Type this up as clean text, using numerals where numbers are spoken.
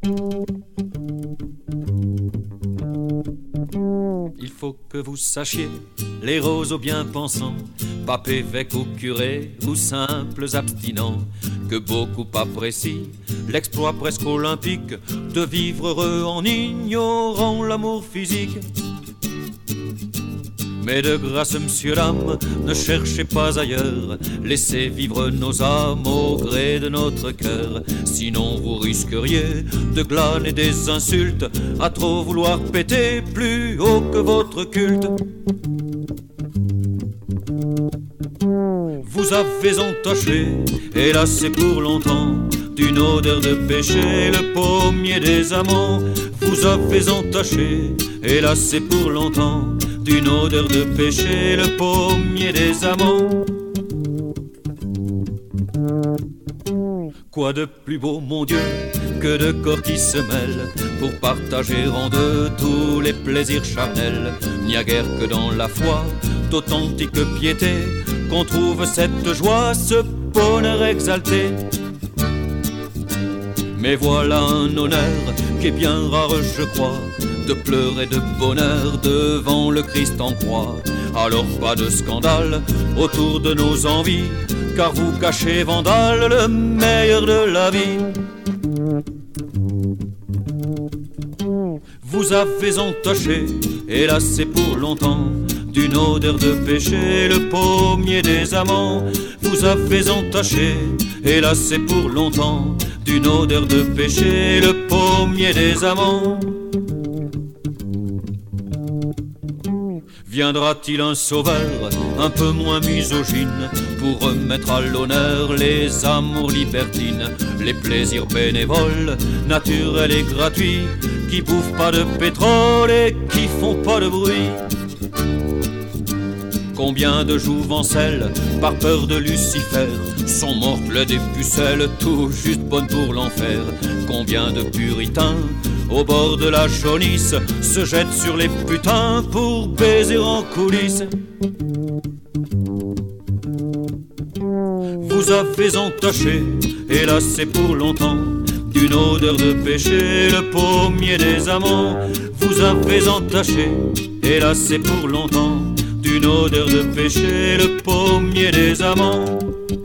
Il faut que vous sachiez, les roseaux bien pensants, pape, évêque ou curé ou simples abstinents, que beaucoup apprécient l'exploit presque olympique de vivre heureux en ignorant l'amour physique. Mais de grâce, monsieur, dame, ne cherchez pas ailleurs, laissez vivre nos âmes au gré de notre cœur. Sinon vous risqueriez de glaner des insultes, à trop vouloir péter plus haut que votre culte. Vous avez entaché, et là c'est pour longtemps, d'une odeur de péché le pommier des amants. Vous avez entaché, et là c'est pour longtemps, d'une odeur de péché le pommier des amants. Quoi de plus beau, mon Dieu, que de corps qui se mêlent pour partager en deux tous les plaisirs charnels. N'y a guère que dans la foi d'authentique piété qu'on trouve cette joie, ce bonheur exalté. Mais voilà un honneur qui est bien rare, je crois, de pleurer de bonheur devant le Christ en croix. Alors pas de scandale autour de nos envies, car vous cachez, vandale, le meilleur de la vie. Vous avez entaché, et là c'est pour longtemps, d'une odeur de péché le pommier des amants. Vous avez entaché, et là c'est pour longtemps, d'une odeur de péché le pommier des amants. Viendra-t-il un sauveur un peu moins misogyne pour remettre à l'honneur les amours libertines, les plaisirs bénévoles, naturels et gratuits, qui bouffent pas de pétrole et qui font pas de bruit? Combien de jouvencelles, par peur de Lucifer, sont mortes des pucelles, tout juste bonnes pour l'enfer? Combien de puritains, au bord de la jaunisse, se jettent sur les putains pour baiser en coulisses? Vous avez entaché, et là c'est pour longtemps, d'une odeur de péché le pommier des amants. Vous avez entaché, et là c'est pour longtemps, d'une odeur de péché le pommier des amants.